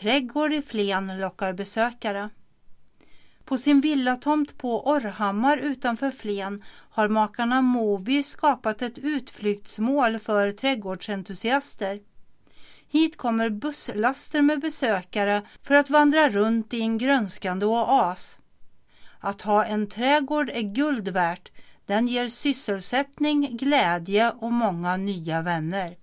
trädgård i Flen lockar besökare. På sin villatomt på Orrhammar utanför Flen har makarna Moby skapat ett utflyktsmål för trädgårdsentusiaster. Hit kommer busslaster med besökare för att vandra runt i en grönskande oas. Att ha en trädgård är guld värt. Den ger sysselsättning, glädje och många nya vänner.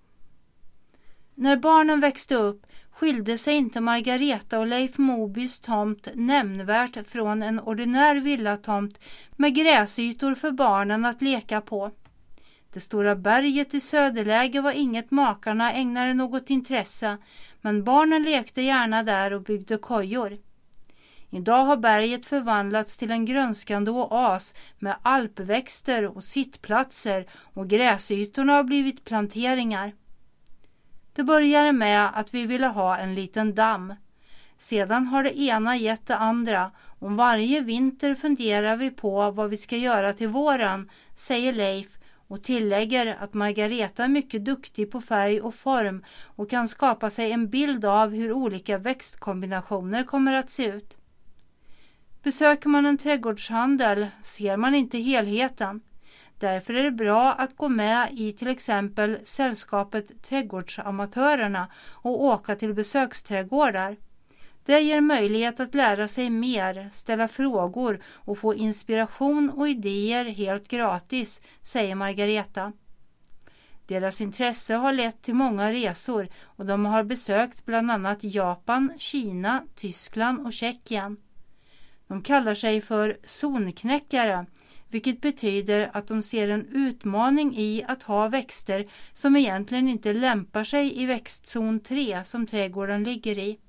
När barnen växte upp skilde sig inte Margareta och Leif Mobys tomt nämnvärt från en ordinär villatomt med gräsytor för barnen att leka på. Det stora berget i söderläge var inget makarna ägnade något intresse, men barnen lekte gärna där och byggde kojor. Idag har berget förvandlats till en grönskande oas med alpväxter och sittplatser, och gräsytorna har blivit planteringar. Det började med att vi ville ha en liten damm. Sedan har det ena gett det andra, och varje vinter funderar vi på vad vi ska göra till våren, säger Leif och tillägger att Margareta är mycket duktig på färg och form och kan skapa sig en bild av hur olika växtkombinationer kommer att se ut. Besöker man en trädgårdshandel ser man inte helheten. Därför är det bra att gå med i till exempel sällskapet Trädgårdsamatörerna och åka till besöksträdgårdar. Det ger möjlighet att lära sig mer, ställa frågor och få inspiration och idéer helt gratis, säger Margareta. Deras intresse har lett till många resor och de har besökt bland annat Japan, Kina, Tyskland och Tjeckien. De kallar sig för zonknäckare, vilket betyder att de ser en utmaning i att ha växter som egentligen inte lämpar sig i växtzon 3 som trädgården ligger i.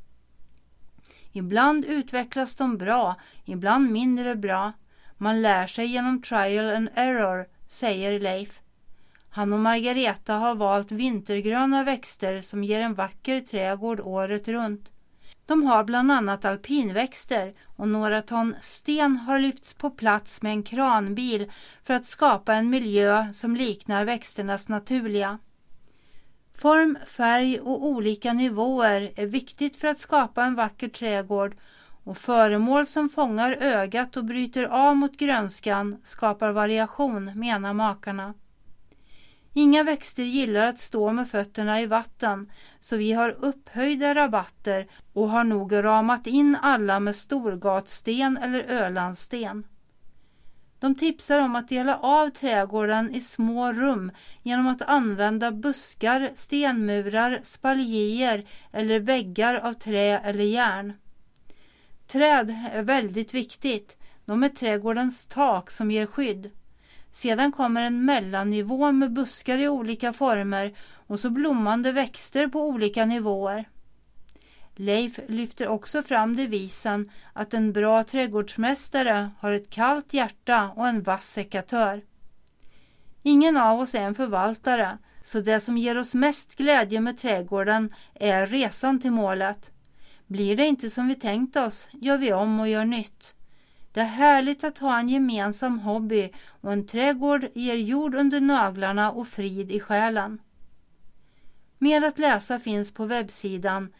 Ibland utvecklas de bra, ibland mindre bra. Man lär sig genom trial and error, säger Leif. Han och Margareta har valt vintergröna växter som ger en vacker trädgård året runt. De har bland annat alpinväxter och några ton sten har lyfts på plats med en kranbil för att skapa en miljö som liknar växternas naturliga. Form, färg och olika nivåer är viktigt för att skapa en vacker trädgård, och föremål som fångar ögat och bryter av mot grönskan skapar variation, menar makarna. Inga växter gillar att stå med fötterna i vatten, så vi har upphöjda rabatter och har nog ramat in alla med storgatsten eller ölandsten. De tipsar om att dela av trädgården i små rum genom att använda buskar, stenmurar, spaljier eller väggar av trä eller järn. Träd är väldigt viktigt. De är trädgårdens tak som ger skydd. Sedan kommer en mellannivå med buskar i olika former och så blommande växter på olika nivåer. Leif lyfter också fram devisen att en bra trädgårdsmästare har ett kallt hjärta och en vass sekatör. Ingen av oss är en förvaltare, så det som ger oss mest glädje med trädgården är resan till målet. Blir det inte som vi tänkt oss, gör vi om och gör nytt. Det är härligt att ha en gemensam hobby, och en trädgård ger jord under naglarna och frid i själen. Mer att läsa finns på webbsidan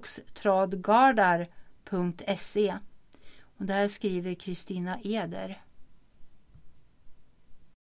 besokstradgardar.se. Och där skriver Kristina Eder.